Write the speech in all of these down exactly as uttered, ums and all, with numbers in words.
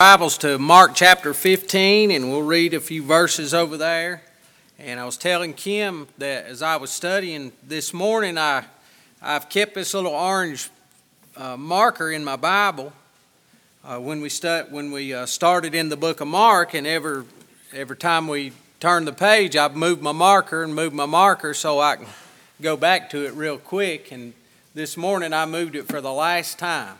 Bibles to Mark chapter fifteen, and we'll read a few verses over there. And I was telling Kim that as I was studying this morning, I, I've kept this little orange uh, marker in my Bible uh, when we, stu- when we uh, started in the book of Mark, and every, every time we turn the page, I've moved my marker and moved my marker so I can go back to it real quick. And this morning I moved it for the last time.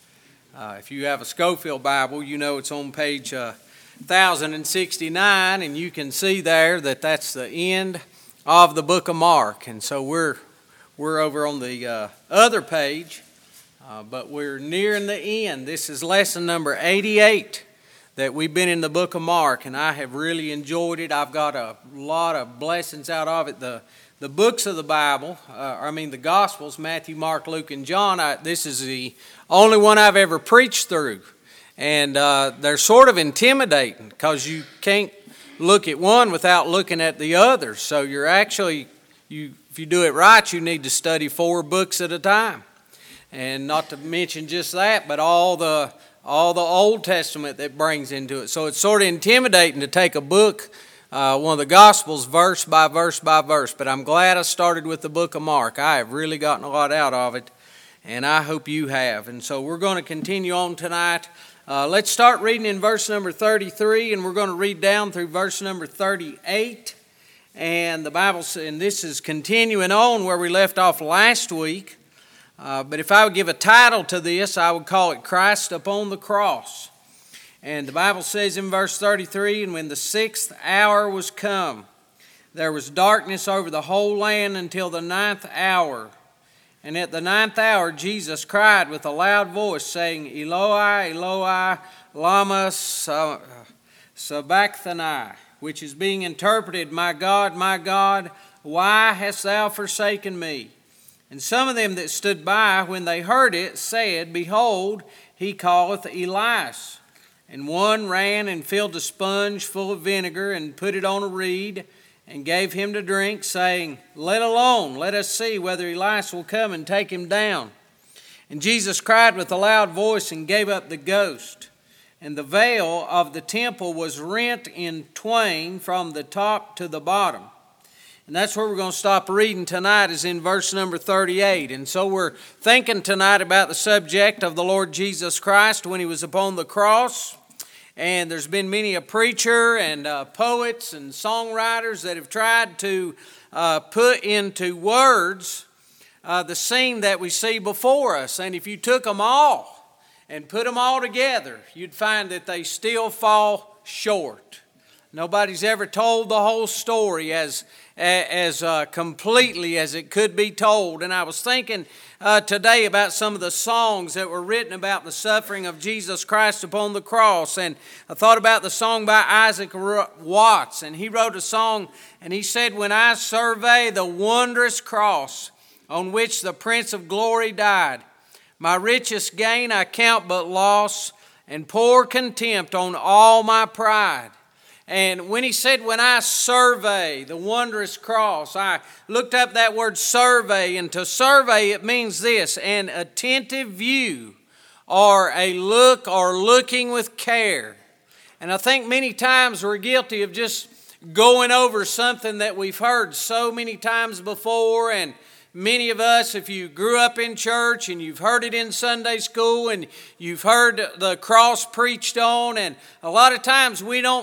Uh, if you have a Scofield Bible, you know it's on page uh, one thousand sixty-nine, and you can see there that that's the end of the book of Mark. And so we're we're over on the uh, other page, uh, but we're nearing the end. This is lesson number eighty-eight that we've been in the book of Mark, and I have really enjoyed it. I've got a lot of blessings out of it. The The books of the Bible, uh, I mean the Gospels, Matthew, Mark, Luke, and John, I, this is the only one I've ever preached through. And uh, they're sort of intimidating because you can't look at one without looking at the other. So you're actually, you if you do it right, you need to study four books at a time. And not to mention just that, but all the all the Old Testament that brings into it. So it's sort of intimidating to take a book, Uh, one of the Gospels, verse by verse by verse. But I'm glad I started with the book of Mark. I have really gotten a lot out of it, and I hope you have. And so we're going to continue on tonight. Uh, let's start reading in verse number thirty-three, and we're going to read down through verse number thirty-eight. And the Bible, and this is continuing on where we left off last week. Uh, but if I would give a title to this, I would call it Christ Upon the Cross. And the Bible says in verse thirty-three, "And when the sixth hour was come, there was darkness over the whole land until the ninth hour. And at the ninth hour Jesus cried with a loud voice, saying, Eloi, Eloi, lama sabachthani," which is being interpreted, "My God, my God, why hast thou forsaken me? And some of them that stood by, when they heard it, said, Behold, he calleth Elias. And one ran and filled a sponge full of vinegar and put it on a reed and gave him to drink, saying, Let alone, let us see whether Elias will come and take him down. And Jesus cried with a loud voice and gave up the ghost. And the veil of the temple was rent in twain from the top to the bottom." And that's where we're going to stop reading tonight, is in verse number thirty-eight. And so we're thinking tonight about the subject of the Lord Jesus Christ when he was upon the cross. And there's been many a preacher and uh, poets and songwriters that have tried to uh, put into words uh, the scene that we see before us. And if you took them all and put them all together, you'd find that they still fall short. Nobody's ever told the whole story as as uh, completely as it could be told. And I was thinking uh, today about some of the songs that were written about the suffering of Jesus Christ upon the cross. And I thought about the song by Isaac Watts. And he wrote a song, and he said, "When I survey the wondrous cross on which the Prince of Glory died, my richest gain I count but loss, and pour contempt on all my pride." And when he said, "When I survey the wondrous cross," I looked up that word survey, and to survey it means this: an attentive view, or a look, or looking with care. And I think many times we're guilty of just going over something that we've heard so many times before. And many of us, if you grew up in church and you've heard it in Sunday school and you've heard the cross preached on, and a lot of times we don't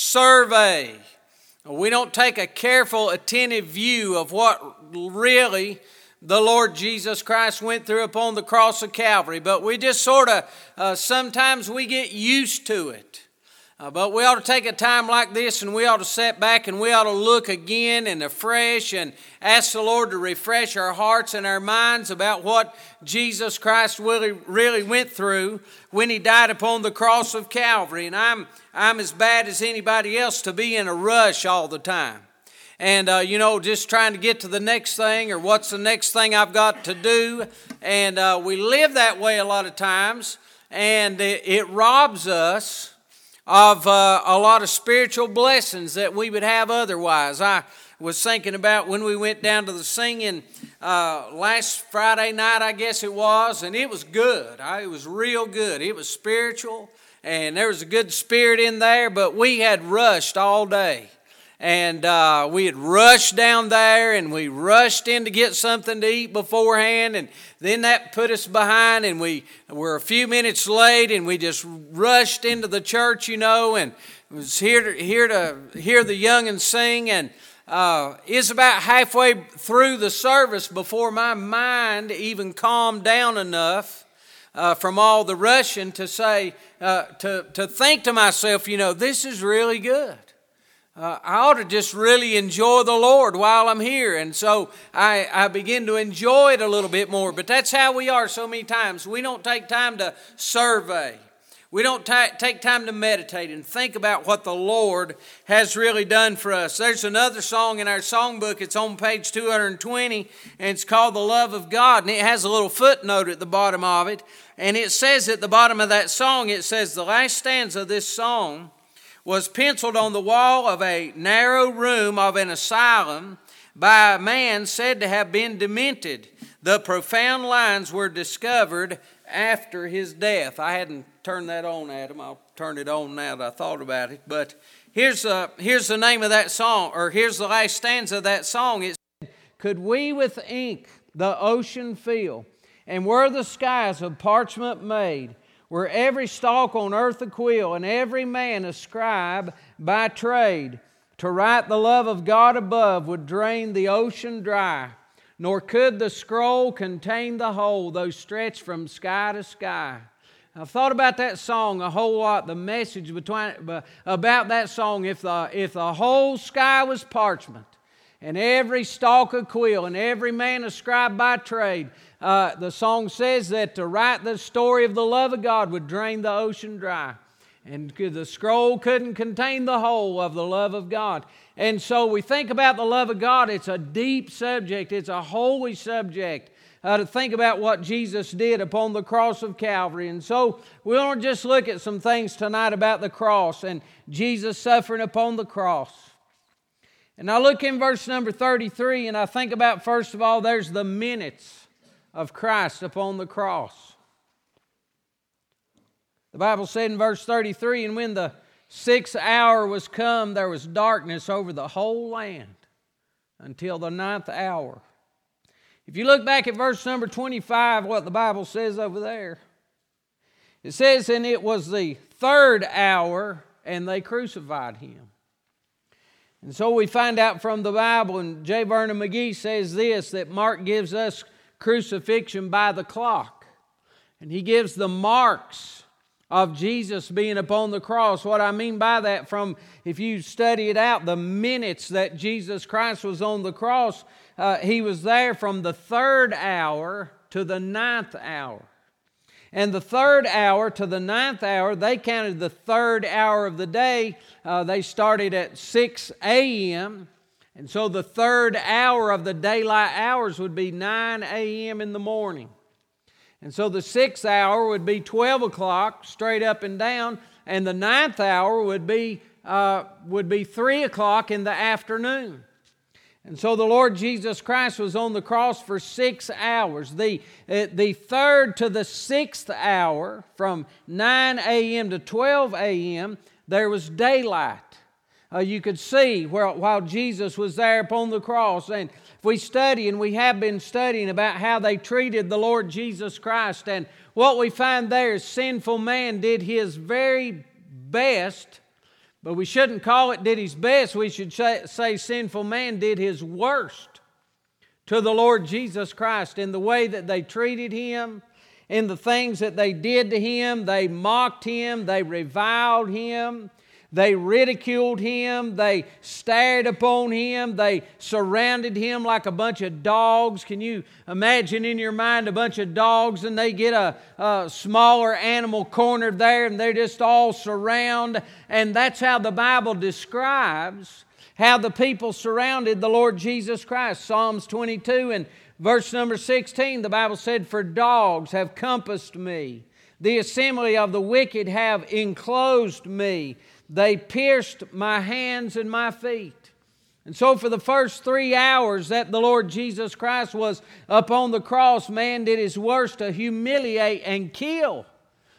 survey. We don't take a careful, attentive view of what really the Lord Jesus Christ went through upon the cross of Calvary. But we just sort of, uh, sometimes we get used to it. Uh, but we ought to take a time like this, and we ought to sit back and we ought to look again and afresh and ask the Lord to refresh our hearts and our minds about what Jesus Christ really, really went through when he died upon the cross of Calvary. And I'm I'm as bad as anybody else to be in a rush all the time. And, uh, you know, just trying to get to the next thing, or what's the next thing I've got to do. And uh, we live that way a lot of times, and it, it robs us of uh, a lot of spiritual blessings that we would have otherwise. I was thinking about when we went down to the singing uh, last Friday night, I guess it was, and it was good. I, it was real good. It was spiritual. and there was a good spirit in there, but we had rushed all day. And uh, we had rushed down there, and we rushed in to get something to eat beforehand, and then that put us behind, and we were a few minutes late, and we just rushed into the church, you know, and was here to, here to hear the young'uns sing, and uh, it's about halfway through the service before my mind even calmed down enough uh, from all the rushing to say, uh, to, to think to myself, you know, this is really good. Uh, I ought to just really enjoy the Lord while I'm here. And so I, I begin to enjoy it a little bit more. But that's how we are so many times. We don't take time to survey. We don't t- take time to meditate and think about what the Lord has really done for us. There's another song in our songbook. It's on page two hundred twenty, and it's called The Love of God. And it has a little footnote at the bottom of it. And it says at the bottom of that song, it says, the last stanza of this song was penciled on the wall of a narrow room of an asylum by a man said to have been demented. The profound lines were discovered after his death. I hadn't turned that on, Adam. I'll turn it on now that I thought about it. But here's, uh, here's the name of that song, or here's the last stanza of that song. It said, could we with ink the ocean fill, and were the skies of parchment made, were every stalk on earth a quill, and every man a scribe by trade, to write the love of God above would drain the ocean dry, nor could the scroll contain the whole, though stretched from sky to sky. I've thought about that song a whole lot, the message between, about that song. If the, if the whole sky was parchment, and every stalk a quill, and every man a scribe by trade, Uh, the song says that to write the story of the love of God would drain the ocean dry. And the scroll couldn't contain the whole of the love of God. And so we think about the love of God. It's a deep subject. It's a holy subject uh, to think about what Jesus did upon the cross of Calvary. And so we want to just look at some things tonight about the cross and Jesus suffering upon the cross. And I look in verse number thirty-three, and I think about, first of all, there's the minutes of Christ upon the cross. The Bible said in verse thirty-three, and when the sixth hour was come, there was darkness over the whole land until the ninth hour. If you look back at verse number twenty-five, what the Bible says over there, it says, and it was the third hour, and they crucified him. And so we find out from the Bible, and J. Vernon McGee says this, that Mark gives us crucifixion by the clock. And he gives the marks of Jesus being upon the cross. What I mean by that, from if you study it out, the minutes that Jesus Christ was on the cross, uh, he was there from the third hour to the ninth hour. And the third hour to the ninth hour, they counted the third hour of the day. Uh, they started at six a.m., and so the third hour of the daylight hours would be nine a.m. in the morning. And so the sixth hour would be twelve o'clock, straight up and down. And the ninth hour would be, uh, would be three o'clock in the afternoon. And so the Lord Jesus Christ was on the cross for six hours. The, uh, the third to the sixth hour, from nine a.m. to twelve a.m., there was daylight. Uh, you could see where, while Jesus was there upon the cross. And if we study, and we have been studying about how they treated the Lord Jesus Christ, and what we find there is sinful man did his very best, but we shouldn't call it did his best. We should say, say sinful man did his worst to the Lord Jesus Christ in the way that they treated him, in the things that they did to him. They mocked him, they reviled him, they ridiculed him, they stared upon him, they surrounded him like a bunch of dogs. Can you imagine in your mind a bunch of dogs, and they get a, a smaller animal cornered there, and they're just all surround? And that's how the Bible describes how the people surrounded the Lord Jesus Christ. Psalms twenty-two and verse number sixteen, the Bible said, for dogs have compassed me, the assembly of the wicked have enclosed me. They pierced my hands and my feet. And so for the first three hours that the Lord Jesus Christ was upon the cross, man did his worst to humiliate and kill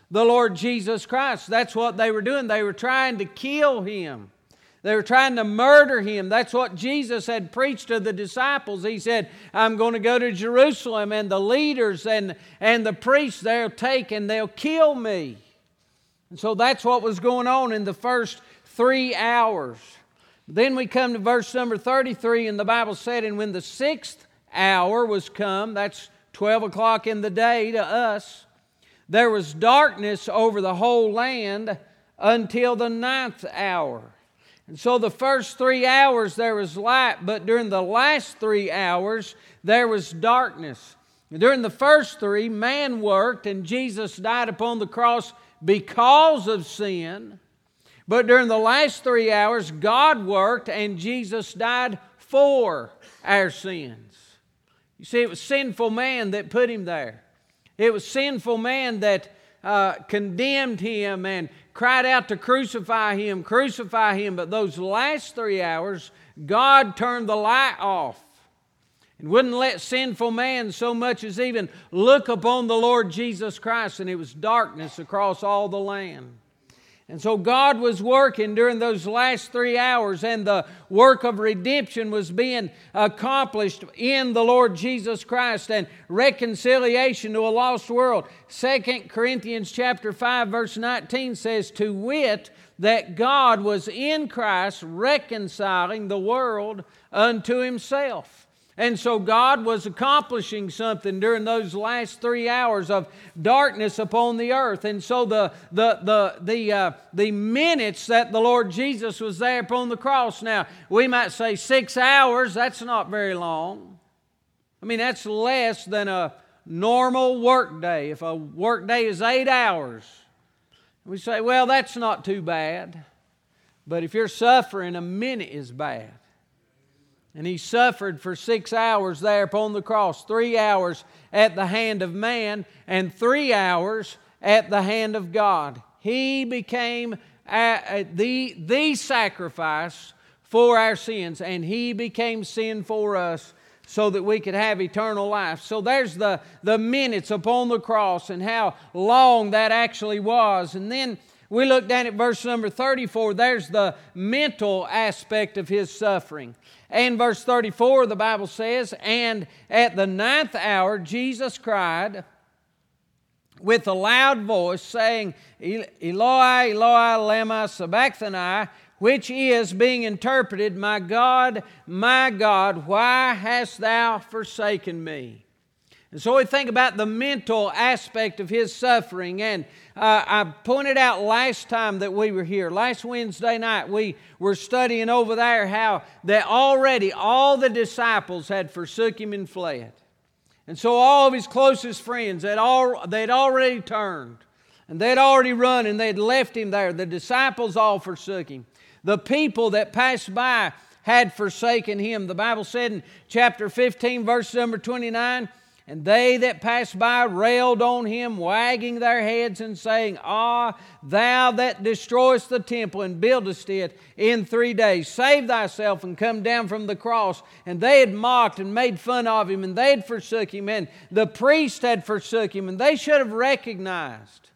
the Lord Jesus Christ. That's what they were doing. They were trying to kill Him. They were trying to murder Him. That's what Jesus had preached to the disciples. He said, I'm going to go to Jerusalem, and the leaders and, and the priests, they'll take and they'll kill me. And so that's what was going on in the first three hours. Then we come to verse number thirty-three, and the Bible said, and when the sixth hour was come, that's twelve o'clock in the day to us, there was darkness over the whole land until the ninth hour. And so the first three hours there was light, but during the last three hours there was darkness. During the first three, man worked, and Jesus died upon the cross because of sin. But during the last three hours, God worked, and Jesus died for our sins. You see, it was sinful man that put Him there. It was sinful man that uh, condemned Him and cried out to crucify Him, crucify Him. But those last three hours, God turned the light off and wouldn't let sinful man so much as even look upon the Lord Jesus Christ. And it was darkness across all the land. And so God was working during those last three hours, and the work of redemption was being accomplished in the Lord Jesus Christ, and reconciliation to a lost world. Second Corinthians chapter five verse nineteen says, to wit, that God was in Christ reconciling the world unto Himself. And so God was accomplishing something during those last three hours of darkness upon the earth. And so the the the the uh, the minutes that the Lord Jesus was there upon the cross. Now, we might say six hours. That's not very long. I mean, that's less than a normal work day. If a work day is eight hours, we say, well, that's not too bad. But if you're suffering, a minute is bad. And He suffered for six hours there upon the cross. Three hours at the hand of man and three hours at the hand of God. He became a, a, the, the sacrifice for our sins. And He became sin for us so that we could have eternal life. So there's the, the minutes upon the cross and how long that actually was. And then we look down at verse number thirty-four. There's the mental aspect of His suffering. And verse thirty-four, the Bible says, and at the ninth hour Jesus cried with a loud voice, saying, Eloi, Eloi, lema sabachthani, which is, being interpreted, my God, my God, why hast Thou forsaken me? And so we think about the mental aspect of His suffering. And uh, I pointed out last time that we were here, last Wednesday night, we were studying over there how that already all the disciples had forsook Him and fled. And so all of His closest friends, they'd, all, they'd already turned. And they'd already run and they'd left Him there. The disciples all forsook Him. The people that passed by had forsaken Him. The Bible said in chapter fifteen, verse number twenty-nine, and they that passed by railed on Him, wagging their heads and saying, Ah, Thou that destroyest the temple and buildest it in three days, save Thyself and come down from the cross. And they had mocked and made fun of Him, and they had forsook Him, and the priest had forsook Him, and they should have recognized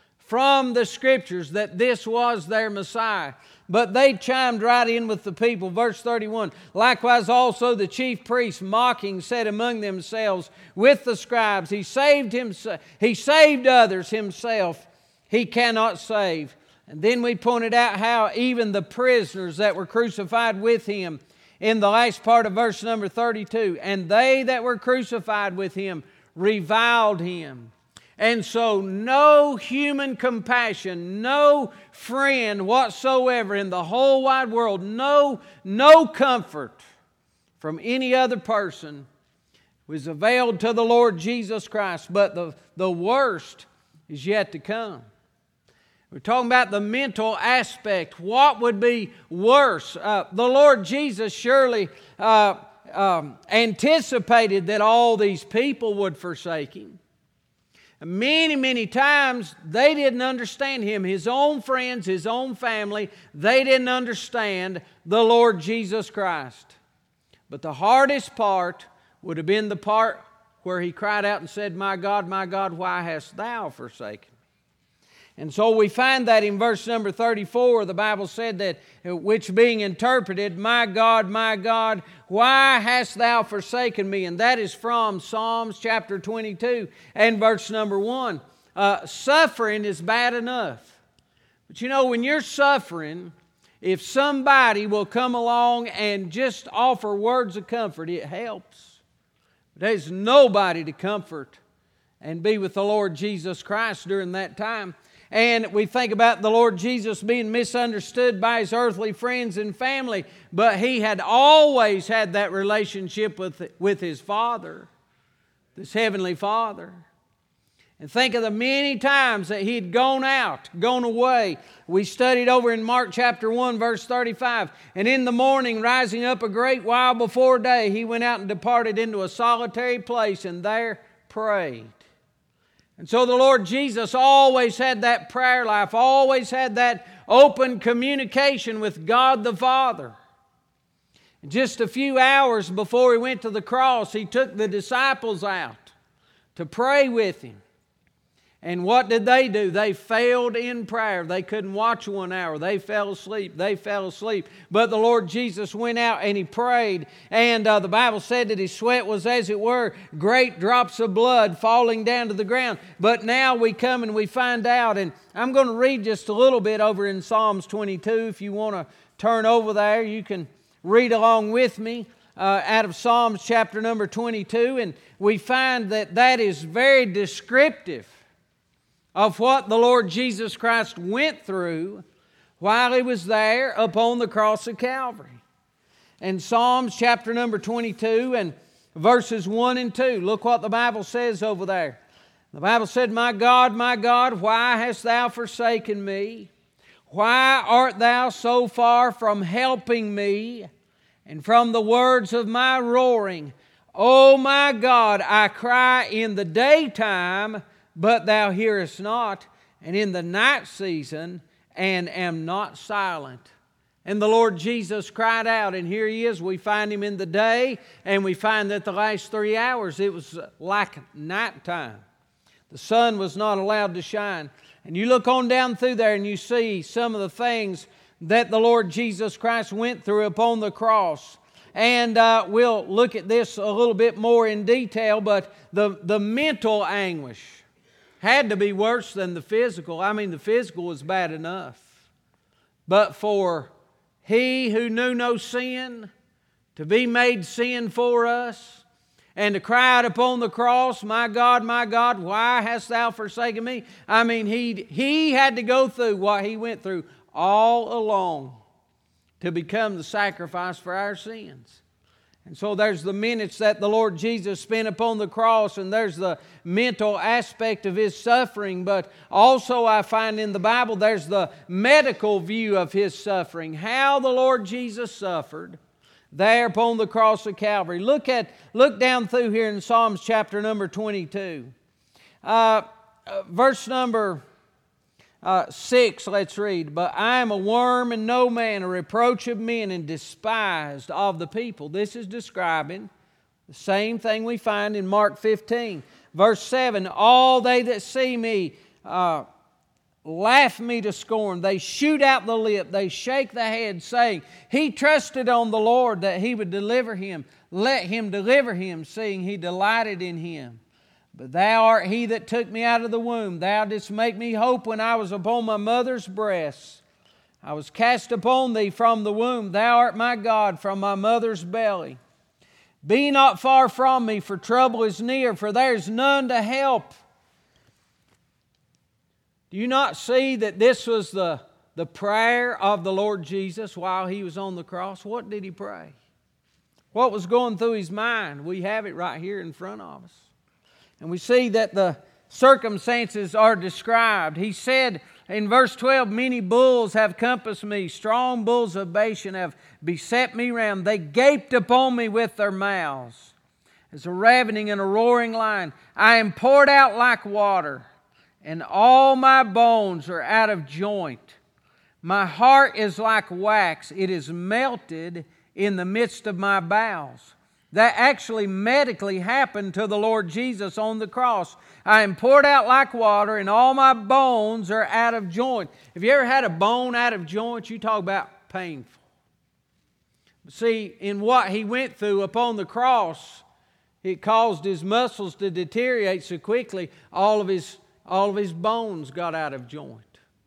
from the Scriptures that this was their Messiah. But they chimed right in with the people. Verse thirty-one, likewise also the chief priests mocking said among themselves with the scribes, He saved himself, He saved others, Himself He cannot save. And then we pointed out how even the prisoners that were crucified with Him, in the last part of verse number thirty-two, and they that were crucified with Him reviled Him. And so no human compassion, no friend whatsoever in the whole wide world, no, no comfort from any other person was availed to the Lord Jesus Christ. But the, the worst is yet to come. We're talking about the mental aspect. What would be worse? Uh, the Lord Jesus surely uh, um, anticipated that all these people would forsake Him. Many, many times they didn't understand Him. His own friends, His own family, they didn't understand the Lord Jesus Christ. But the hardest part would have been the part where He cried out and said, My God, my God, why hast Thou forsaken me? And so we find that in verse number thirty-four, the Bible said that, which being interpreted, my God, my God, why hast thou forsaken me? And that is from Psalms chapter twenty-two and verse number one. Uh, suffering is bad enough. But you know, when you're suffering, if somebody will come along and just offer words of comfort, it helps. There's nobody to comfort and be with the Lord Jesus Christ during that time. And we think about the Lord Jesus being misunderstood by His earthly friends and family, but He had always had that relationship with, with His Father, His Heavenly Father. And think of the many times that He had gone out, gone away. We studied over in Mark chapter one, verse thirty-five. And in the morning, rising up a great while before day, He went out and departed into a solitary place and there prayed. And so the Lord Jesus always had that prayer life, always had that open communication with God the Father. And just a few hours before He went to the cross, He took the disciples out to pray with Him. And what did they do? They failed in prayer. They couldn't watch one hour. They fell asleep. They fell asleep. But the Lord Jesus went out and He prayed. And uh, the Bible said that His sweat was, as it were, great drops of blood falling down to the ground. But now we come and we find out. And I'm going to read just a little bit over in Psalms twenty-two. If you want to turn over there, you can read along with me. Uh, out of Psalms chapter number twenty-two. And we find that that is very descriptive of what the Lord Jesus Christ went through while He was there upon the cross of Calvary. And Psalms chapter number twenty-two and verses one and two. Look what the Bible says over there. The Bible said, my God, my God, why hast thou forsaken me? Why art thou so far from helping me and from the words of my roaring? O my God, I cry in the daytime, but thou hearest not, and in the night season, and am not silent. And the Lord Jesus cried out, and here He is. We find Him in the day, and we find that the last three hours it was like nighttime. The sun was not allowed to shine. And you look on down through there, and you see some of the things that the Lord Jesus Christ went through upon the cross. And uh, we'll look at this a little bit more in detail, but the, the mental anguish had to be worse than the physical. I mean, the physical was bad enough. But for He who knew no sin to be made sin for us and to cry out upon the cross, my God, my God, why hast thou forsaken me? I mean, he, he had to go through what He went through all along to become the sacrifice for our sins. And so there's the minutes that the Lord Jesus spent upon the cross, and there's the mental aspect of His suffering. But also I find in the Bible there's the medical view of His suffering. How the Lord Jesus suffered there upon the cross of Calvary. Look at look down through here in Psalms chapter number twenty-two. Uh, uh, verse number Uh, six, let's read. But I am a worm and no man, a reproach of men and despised of the people. This is describing the same thing we find in Mark fifteen. Verse seven, all they that see me uh, laugh me to scorn. They shoot out the lip, they shake the head, saying, He trusted on the Lord that He would deliver him. Let Him deliver him, seeing He delighted in him. But Thou art He that took me out of the womb. Thou didst make me hope when I was upon my mother's breast. I was cast upon Thee from the womb. Thou art my God from my mother's belly. Be not far from me, for trouble is near, for there is none to help. Do you not see that this was the, the prayer of the Lord Jesus while He was on the cross? What did He pray? What was going through His mind? We have it right here in front of us. And we see that the circumstances are described. He said in verse twelve, many bulls have compassed me, strong bulls of Bashan have beset me round. They gaped upon me with their mouths, as a ravening and a roaring lion. I am poured out like water, and all my bones are out of joint. My heart is like wax, it is melted in the midst of my bowels. that actually medically happened to the Lord Jesus on the cross. I am poured out like water, and all my bones are out of joint. Have you ever had a bone out of joint? You talk about painful. See, in what He went through upon the cross, it caused His muscles to deteriorate so quickly, all of His, all of His bones got out of joint.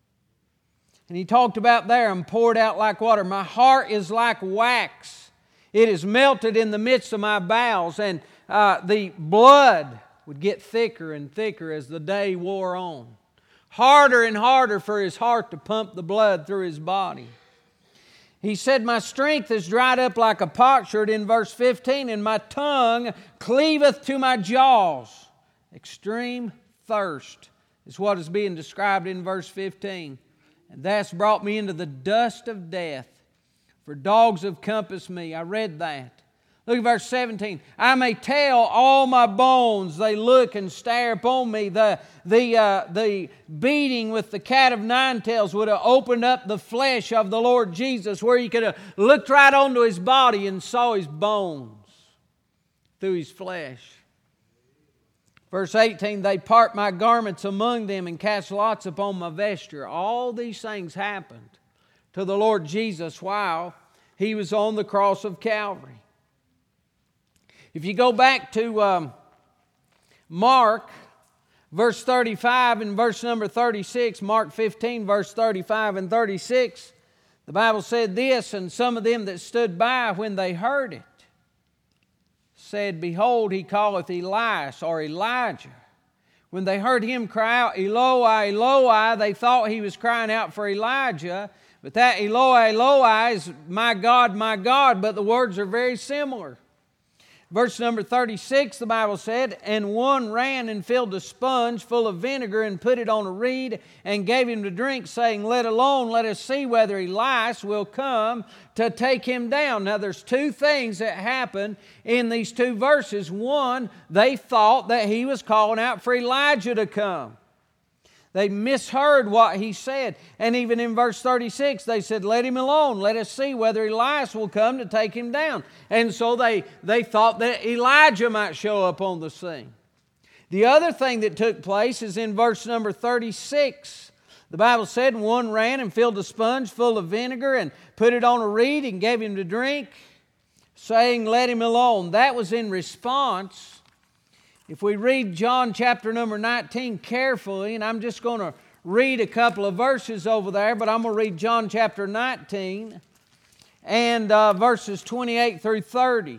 And He talked about there, I'm poured out like water. My heart is like wax. It is melted in the midst of my bowels. And uh, the blood would get thicker and thicker as the day wore on. Harder and harder for His heart to pump the blood through His body. He said, my strength is dried up like a potsherd in verse fifteen, and my tongue cleaveth to my jaws. Extreme thirst is what is being described in verse fifteen. And that's brought me into the dust of death, for dogs have compassed me. I read that. Look at verse seventeen. I may tell all my bones, they look and stare upon me. The, the, uh, the beating with the cat of nine tails would have opened up the flesh of the Lord Jesus, where you could have looked right onto His body and saw His bones through His flesh. Verse eighteen, they part my garments among them and cast lots upon my vesture. All these things happened to the Lord Jesus while He was on the cross of Calvary. If you go back to um, Mark, verse thirty-five and verse number thirty-six, Mark fifteen, verse thirty-five and thirty-six, the Bible said this, and some of them that stood by when they heard it said, behold, he calleth Elias, or Elijah. When they heard him cry out, Eloi, Eloi, they thought he was crying out for Elijah. But that Eloi, Eloi is my God, my God. But the words are very similar. Verse number thirty-six, the Bible said, and one ran and filled a sponge full of vinegar and put it on a reed and gave him to drink, saying, let alone, let us see whether Elias will come to take him down. Now there's two things that happen in these two verses. One, they thought that he was calling out for Elijah to come. They misheard what he said. And even in verse thirty-six, they said, let him alone. Let us see whether Elias will come to take him down. And so they, they thought that Elijah might show up on the scene. The other thing that took place is in verse number thirty-six. The Bible said, one ran and filled a sponge full of vinegar and put it on a reed and gave him to drink, saying, let him alone. That was in response. If we read John chapter number nineteen carefully, and I'm just going to read a couple of verses over there, but I'm going to read John chapter nineteen and uh, verses twenty-eight through thirty.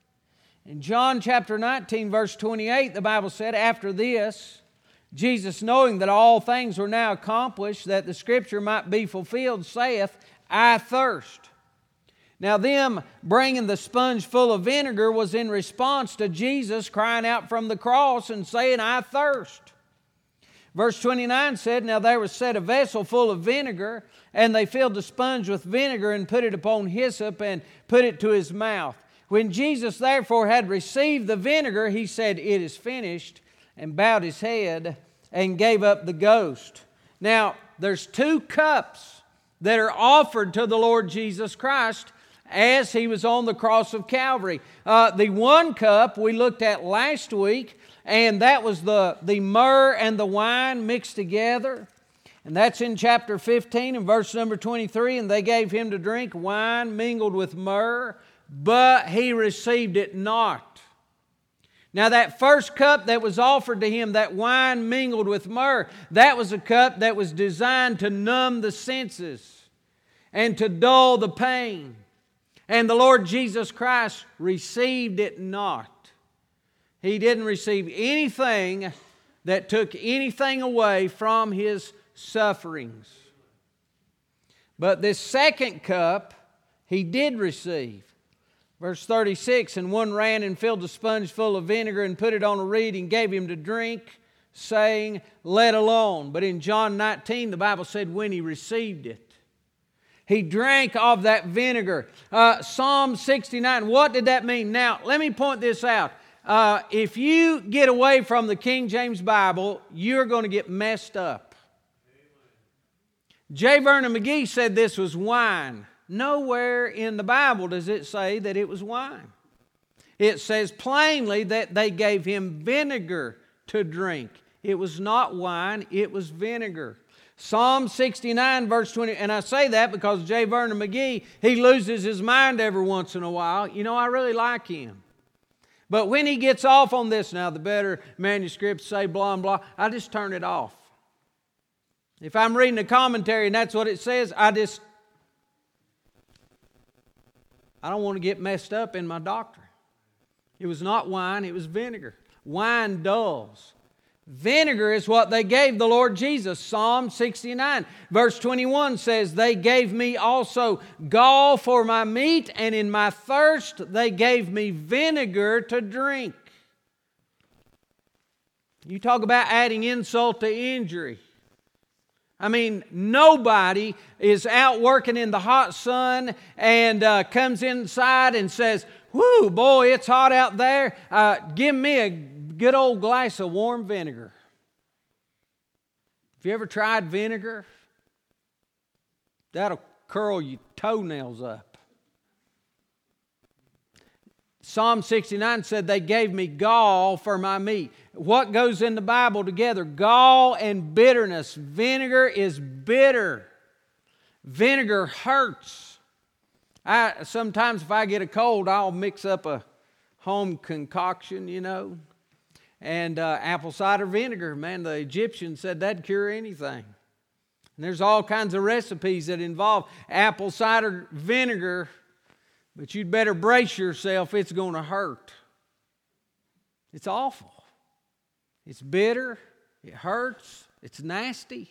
In John chapter nineteen, verse twenty-eight, the Bible said, after this, Jesus, knowing that all things were now accomplished, that the Scripture might be fulfilled, saith, I thirst. Now them bringing the sponge full of vinegar was in response to Jesus crying out from the cross and saying, I thirst. Verse twenty-nine said, now there was set a vessel full of vinegar, and they filled the sponge with vinegar and put it upon hyssop and put it to his mouth. When Jesus therefore had received the vinegar, he said, it is finished, and bowed his head and gave up the ghost. Now there's two cups that are offered to the Lord Jesus Christ as He was on the cross of Calvary. Uh, the one cup we looked at last week, and that was the, the myrrh and the wine mixed together. And that's in chapter fifteen and verse number twenty-three. And they gave Him to drink wine mingled with myrrh, but He received it not. Now that first cup that was offered to Him, that wine mingled with myrrh, that was a cup that was designed to numb the senses and to dull the pain. And the Lord Jesus Christ received it not. He didn't receive anything that took anything away from His sufferings. But this second cup He did receive. Verse thirty-six, and one ran and filled a sponge full of vinegar and put it on a reed and gave him to drink, saying, let alone. But in John nineteen, the Bible said when he received it, he drank of that vinegar. Uh, Psalm sixty-nine, what did that mean? Now, let me point this out. Uh, if you get away from the King James Bible, you're going to get messed up. J. Vernon McGee said this was wine. Nowhere in the Bible does it say that it was wine. it says plainly that they gave him vinegar to drink. It was not wine, it was vinegar. Psalm sixty-nine, verse twenty, and I say that because J. Vernon McGee, he loses his mind every once in a while. You know, I really like him. But when he gets off on this, now the better manuscripts say blah and blah, I just turn it off. If I'm reading a commentary and that's what it says, I just, I don't want to get messed up in my doctrine. It was not wine, it was vinegar. Wine dulls. Vinegar is what they gave the Lord Jesus. Psalm sixty-nine, verse twenty-one says, they gave me also gall for my meat, and in my thirst they gave me vinegar to drink. You talk about adding insult to injury. I mean, nobody is out working in the hot sun and uh, comes inside and says, whoo, boy, it's hot out there. Uh, give me a good old glass of warm vinegar. Have you ever tried vinegar? That'll curl your toenails up. Psalm sixty-nine said they gave me gall for my meat. What goes in the Bible together? Gall and bitterness. Vinegar is bitter. Vinegar hurts. I sometimes if I get a cold, I'll mix up a home concoction, you know. And uh, apple cider vinegar, man, the Egyptians said that'd cure anything. And there's all kinds of recipes that involve apple cider vinegar, but you'd better brace yourself, it's going to hurt. It's awful. It's bitter, it hurts, it's nasty.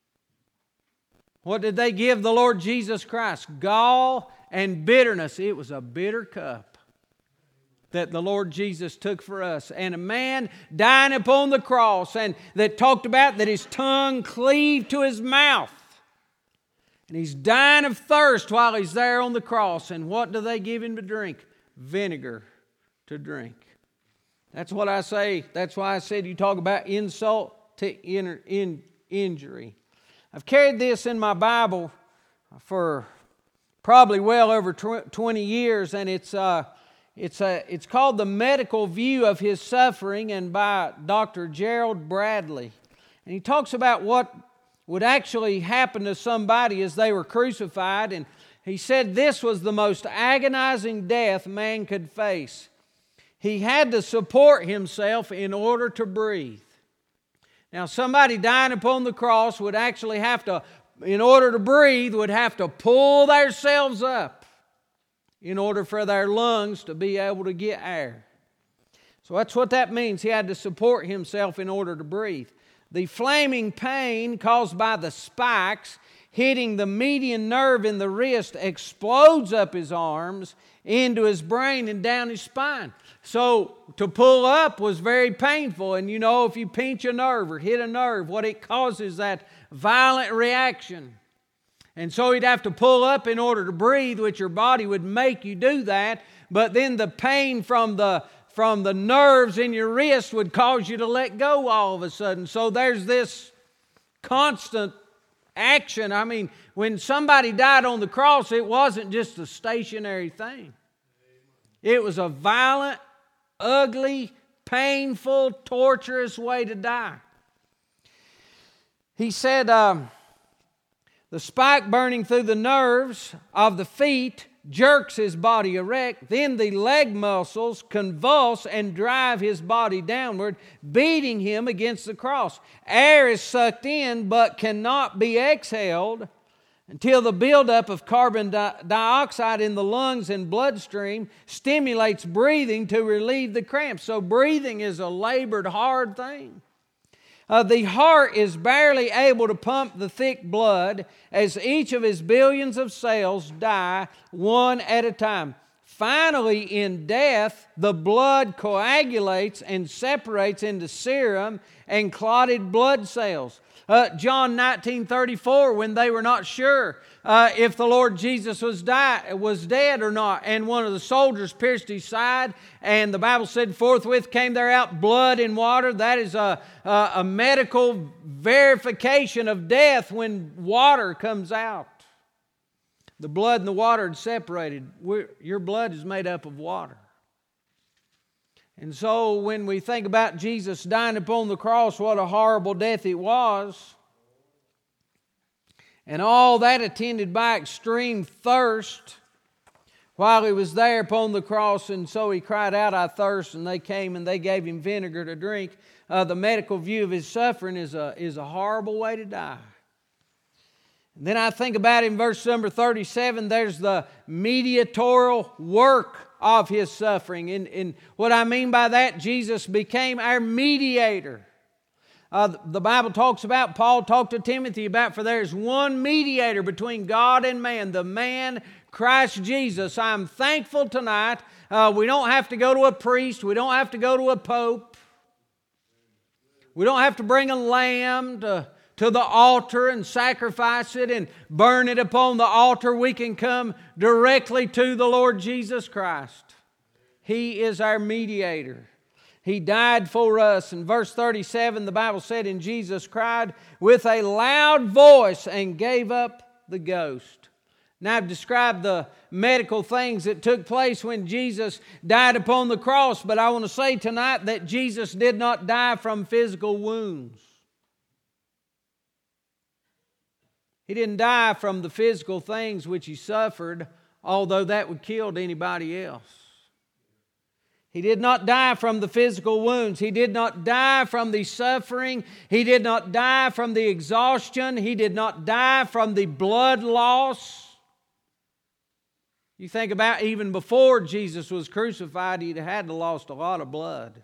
What did they give the Lord Jesus Christ? Gall and bitterness. It was a bitter cup that the Lord Jesus took for us. And a man dying upon the cross, and that talked about that his tongue cleaved to his mouth. And he's dying of thirst while he's there on the cross. And what do they give him to drink? Vinegar to drink. That's what I say. That's why I said you talk about insult to in, in, injury. I've carried this in my Bible for probably well over twenty years, and it's uh, it's a it's called The Medical View of His Suffering, and by Doctor Gerald Bradley. And he talks about what would actually happen to somebody as they were crucified, and he said this was the most agonizing death man could face. He had to support himself in order to breathe. Now, somebody dying upon the cross would actually have to, in order to breathe, would have to pull themselves up in order for their lungs to be able to get air. So that's what that means. He had to support himself in order to breathe. The flaming pain caused by the spikes hitting the median nerve in the wrist explodes up his arms into his brain and down his spine. So to pull up was very painful. And you know, if you pinch a nerve or hit a nerve, what it causes that violent reaction. And so he'd have to pull up in order to breathe, which your body would make you do that. But then the pain from the from the nerves in your wrist would cause you to let go all of a sudden. So there's this constant action. I mean, when somebody died on the cross, it wasn't just a stationary thing. It was a violent, ugly, painful, torturous way to die. He said, um, the spike burning through the nerves of the feet jerks his body erect. Then the leg muscles convulse and drive his body downward, beating him against the cross. Air is sucked in but cannot be exhaled until the buildup of carbon di- dioxide in the lungs and bloodstream stimulates breathing to relieve the cramps. So breathing is a labored, hard thing. Uh, the heart is barely able to pump the thick blood as each of his billions of cells die one at a time. Finally, in death, the blood coagulates and separates into serum and clotted blood cells. Uh, John nineteen thirty-four, when they were not sure uh, if the Lord Jesus was die, was dead or not, and one of the soldiers pierced his side, and the Bible said, forthwith came there out blood and water. That is a, a, a medical verification of death when water comes out. The blood and the water are separated. We're, your blood is made up of water. And so when we think about Jesus dying upon the cross, what a horrible death it was. And all that attended by extreme thirst while He was there upon the cross. And so He cried out, "I thirst," and they came and they gave Him vinegar to drink. Uh, the medical view of His suffering is a, is a horrible way to die. And then I think about in verse number thirty-seven, there's the mediatorial work of His suffering. And, and what I mean by that, Jesus became our mediator. Uh, the Bible talks about, Paul talked to Timothy about, for there is one mediator between God and man, the man Christ Jesus. I'm thankful tonight uh, we don't have to go to a priest. We don't have to go to a pope. We don't have to bring a lamb to to the altar and sacrifice it and burn it upon the altar. We can come directly to the Lord Jesus Christ. He is our mediator. He died for us. In verse thirty-seven, the Bible said, "And Jesus cried with a loud voice and gave up the ghost." Now I've described the medical things that took place when Jesus died upon the cross, but I want to say tonight that Jesus did not die from physical wounds. He didn't die from the physical things which He suffered, although that would kill anybody else. He did not die from the physical wounds. He did not die from the suffering. He did not die from the exhaustion. He did not die from the blood loss. You think about even before Jesus was crucified, He'd had to lost a lot of blood.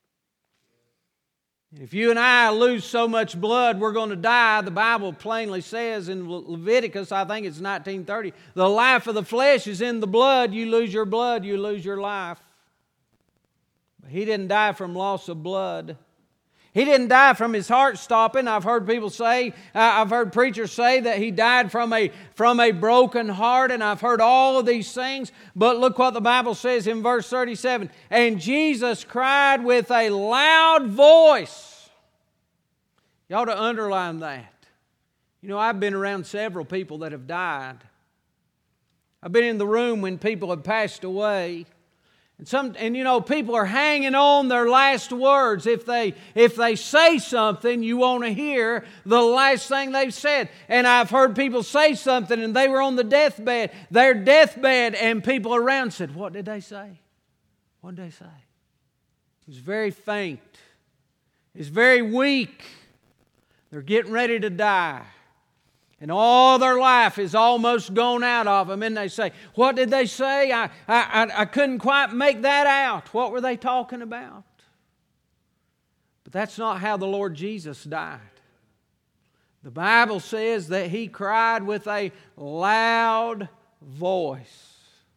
If you and I lose so much blood, we're going to die. The Bible plainly says in Leviticus, I think it's nineteen thirty, the life of the flesh is in the blood. You lose your blood, you lose your life. But He didn't die from loss of blood. He didn't die from His heart stopping. I've heard people say, I've heard preachers say that He died from a, from a broken heart, and I've heard all of these things. But look what the Bible says in verse thirty-seven. "And Jesus cried with a loud voice." You ought to underline that. You know, I've been around several people that have died. I've been in the room when people have passed away. And some, and you know, people are hanging on their last words. If they if they say something, you want to hear the last thing they've said. And I've heard people say something, and they were on the deathbed, their deathbed, and people around said, "What did they say? What did they say?" It was very faint. It was very weak. They're getting ready to die. And all their life is almost gone out of them. And they say, "What did they say? I, I, I couldn't quite make that out. What were they talking about?" But that's not how the Lord Jesus died. The Bible says that He cried with a loud voice.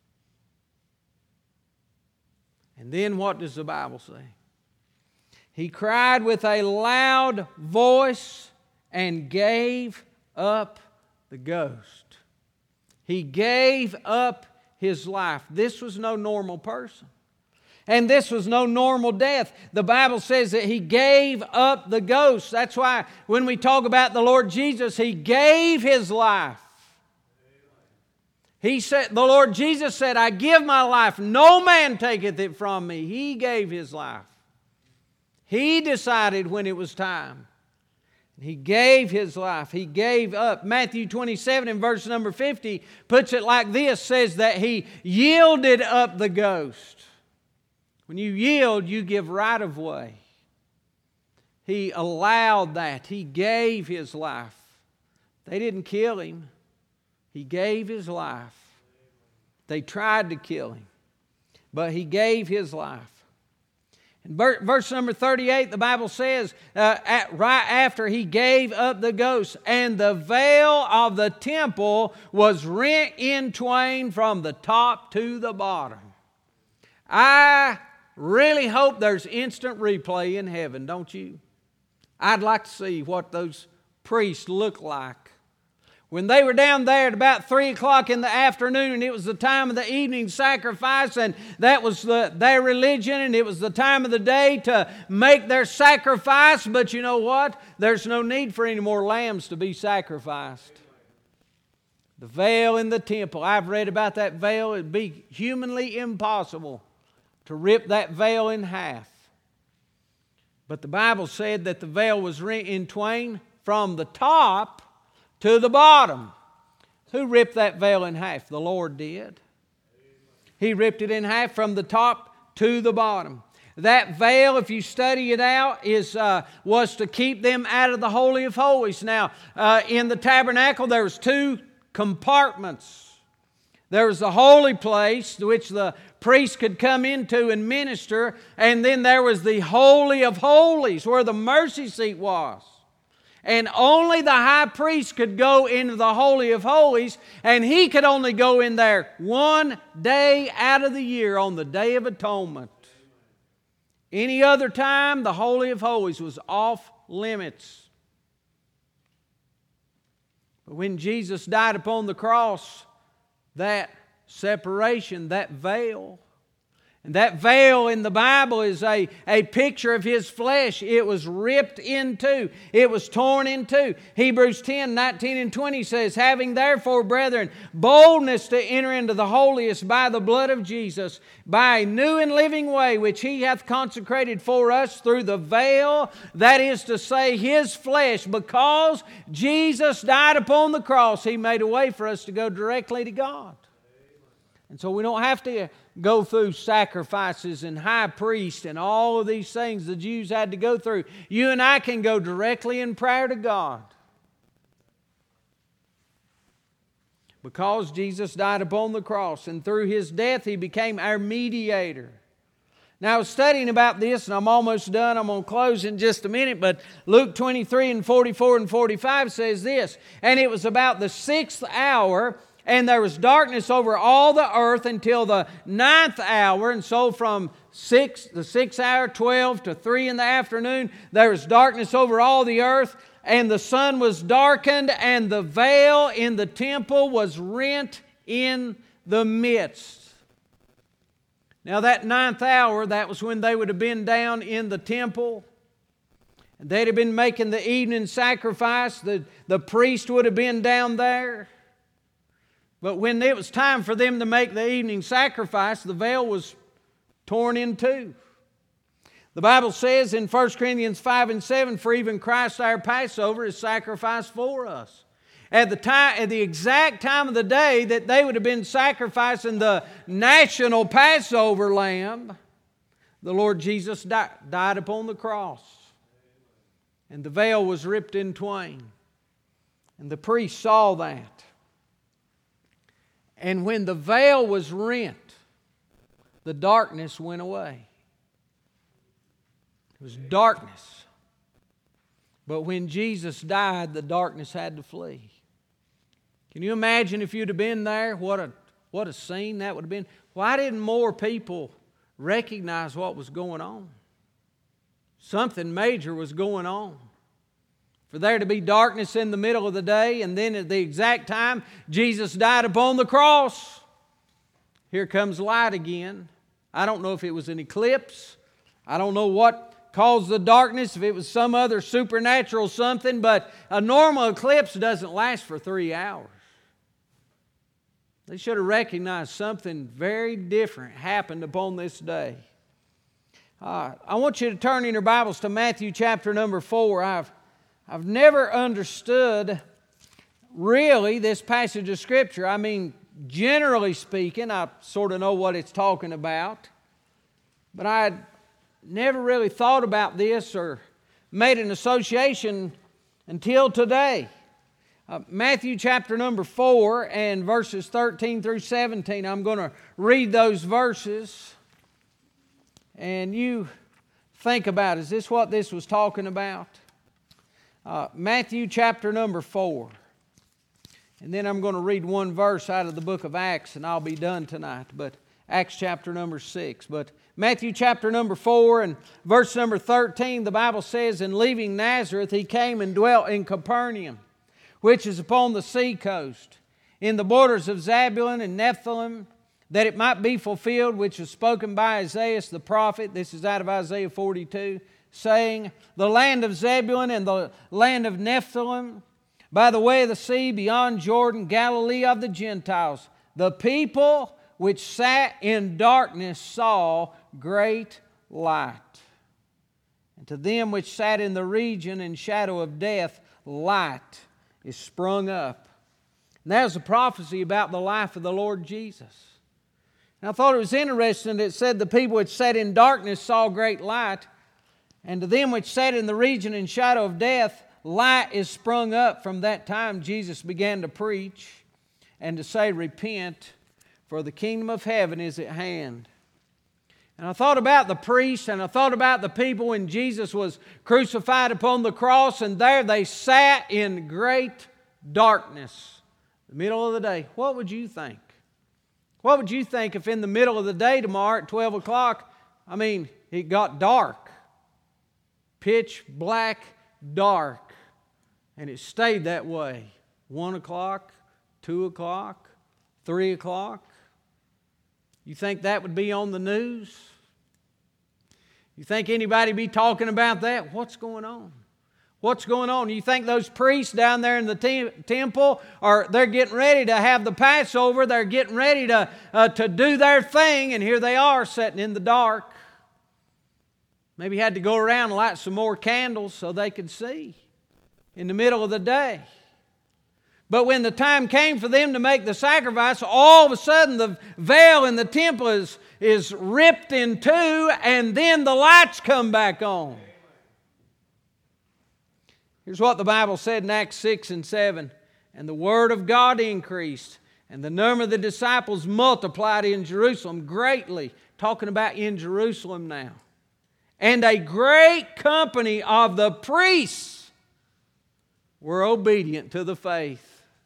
And then what does the Bible say? He cried with a loud voice and gave up the ghost. He gave up His life. This was no normal person. And this was no normal death. The Bible says that He gave up the ghost. That's why when we talk about the Lord Jesus, He gave His life. He said, the Lord Jesus said, "I give my life. No man taketh it from me." He gave His life. He decided when it was time. He gave His life. He gave up. Matthew twenty-seven in verse number fifty puts it like this, says that He yielded up the ghost. When you yield, you give right of way. He allowed that. He gave His life. They didn't kill Him. He gave His life. They tried to kill Him, but He gave His life. In verse number thirty-eight, the Bible says, uh, at, right after He gave up the ghost, "And the veil of the temple was rent in twain from the top to the bottom." I really hope there's instant replay in heaven, don't you? I'd like to see what those priests look like. When they were down there at about three o'clock in the afternoon, and it was the time of the evening sacrifice, and that was the, their religion, and it was the time of the day to make their sacrifice. But you know what? There's no need for any more lambs to be sacrificed. The veil in the temple. I've read about that veil. It'd be humanly impossible to rip that veil in half. But the Bible said that the veil was rent in twain from the top to the bottom. Who ripped that veil in half? The Lord did. He ripped it in half from the top to the bottom. That veil, if you study it out, is uh, was to keep them out of the Holy of Holies. Now, uh, in the tabernacle, there was two compartments. There was the holy place, which the priest could come into and minister, and then there was the Holy of Holies, where the mercy seat was. And only the high priest could go into the Holy of Holies, and he could only go in there one day out of the year on the Day of Atonement. Any other time, the Holy of Holies was off limits. But when Jesus died upon the cross, that separation, that veil, and that veil in the Bible is a, a picture of His flesh. It was ripped in two. It was torn in two. Hebrews ten, nineteen and twenty says, having therefore, brethren, boldness to enter into the holiest by the blood of Jesus, by a new and living way, which He hath consecrated for us through the veil, that is to say, His flesh. Because Jesus died upon the cross, He made a way for us to go directly to God. And so we don't have to go through sacrifices and high priest and all of these things the Jews had to go through. You and I can go directly in prayer to God. Because Jesus died upon the cross, and through His death He became our mediator. Now I was studying about this, and I'm almost done. I'm going to close in just a minute, but Luke twenty-three and forty-four and forty-five says this, and it was about the sixth hour, and there was darkness over all the earth until the ninth hour. And so from six, the sixth hour, twelve to three in the afternoon, there was darkness over all the earth. And the sun was darkened, and the veil in the temple was rent in the midst. Now that ninth hour, that was when they would have been down in the temple. They'd have been making the evening sacrifice. The, the priest would have been down there. But when it was time for them to make the evening sacrifice, the veil was torn in two. The Bible says in First Corinthians five and seven, for even Christ our Passover is sacrificed for us. At the time, at the exact time of the day that they would have been sacrificing the national Passover lamb, the Lord Jesus died, died upon the cross. And the veil was ripped in twain. And the priest saw that. And when the veil was rent, the darkness went away. It was darkness. But when Jesus died, the darkness had to flee. Can you imagine if you'd have been there? What a, what a scene that would have been. Why didn't more people recognize what was going on? Something major was going on. For there to be darkness in the middle of the day, and then at the exact time Jesus died upon the cross, here comes light again. I don't know if it was an eclipse. I don't know what caused the darkness, if it was some other supernatural something, but a normal eclipse doesn't last for three hours. They should have recognized something very different happened upon this day. Uh, I want you to turn in your Bibles to Matthew chapter number four. I've I've never understood really this passage of Scripture. I mean, generally speaking, I sort of know what it's talking about. But I had never really thought about this or made an association until today. Uh, Matthew chapter number four and verses thirteen through seventeen. I'm going to read those verses. And you think about, is this what this was talking about? Uh, Matthew chapter number four. And then I'm going to read one verse out of the book of Acts, and I'll be done tonight. But Acts chapter number six. But Matthew chapter number four and verse number thirteen, the Bible says, and leaving Nazareth, He came and dwelt in Capernaum, which is upon the sea coast, in the borders of Zebulun and Nephthalim, that it might be fulfilled, which was spoken by Isaiah the prophet. This is out of Isaiah forty-two. Saying, the land of Zebulun and the land of Nephthalim, by the way of the sea, beyond Jordan, Galilee of the Gentiles. The people which sat in darkness saw great light. And to them which sat in the region and shadow of death, light is sprung up. And that was a prophecy about the life of the Lord Jesus. And I thought it was interesting that it said the people which sat in darkness saw great light. And to them which sat in the region and shadow of death, light is sprung up. From that time Jesus began to preach and to say, repent, for the kingdom of heaven is at hand. And I thought about the priests, and I thought about the people when Jesus was crucified upon the cross, and there they sat in great darkness, the middle of the day. What would you think? What would you think if in the middle of the day tomorrow at twelve o'clock, I mean, it got dark, pitch black dark, and it stayed that way? One o'clock, two o'clock, three o'clock. You think that would be on the news? You think anybody be talking about that? What's going on? What's going on? You think those priests down there in the te- temple are they're getting ready to have the Passover? They're getting ready to uh, to do their thing, and here they are sitting in the dark. Maybe had to go around and light some more candles so they could see in the middle of the day. But when the time came for them to make the sacrifice, all of a sudden the veil in the temple is, is ripped in two, and then the lights come back on. Here's what the Bible said in Acts six and seven. And the word of God increased, and the number of the disciples multiplied in Jerusalem greatly. Talking about in Jerusalem now. And a great company of the priests were obedient to the faith.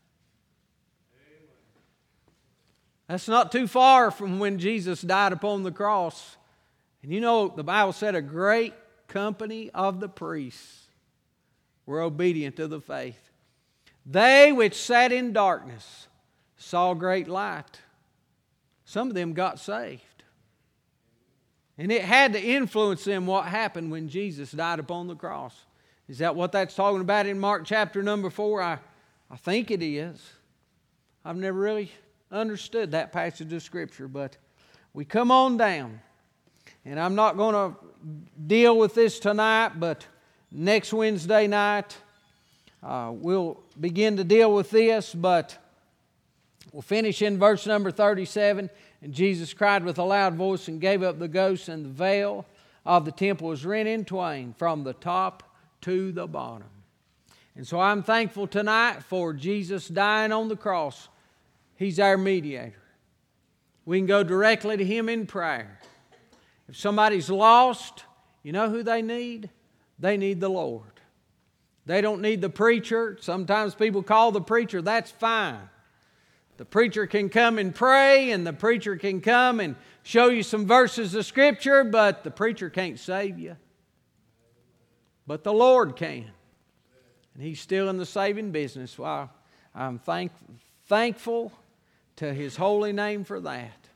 That's not too far from when Jesus died upon the cross. And you know, the Bible said a great company of the priests were obedient to the faith. They which sat in darkness saw great light. Some of them got saved. And it had to influence them what happened when Jesus died upon the cross. Is that what that's talking about in Mark chapter number four? I, I think it is. I've never really understood that passage of Scripture, but we come on down. And I'm not going to deal with this tonight, but next Wednesday night uh, we'll begin to deal with this, but we'll finish in verse number thirty-seven. And Jesus cried with a loud voice and gave up the ghost, and the veil of the temple was rent in twain from the top to the bottom. And so I'm thankful tonight for Jesus dying on the cross. He's our mediator. We can go directly to Him in prayer. If somebody's lost, you know who they need? They need the Lord. They don't need the preacher. Sometimes people call the preacher. That's fine. The preacher can come and pray, and the preacher can come and show you some verses of Scripture, but the preacher can't save you. But the Lord can. And He's still in the saving business. Well, I'm thank, thankful to His holy name for that.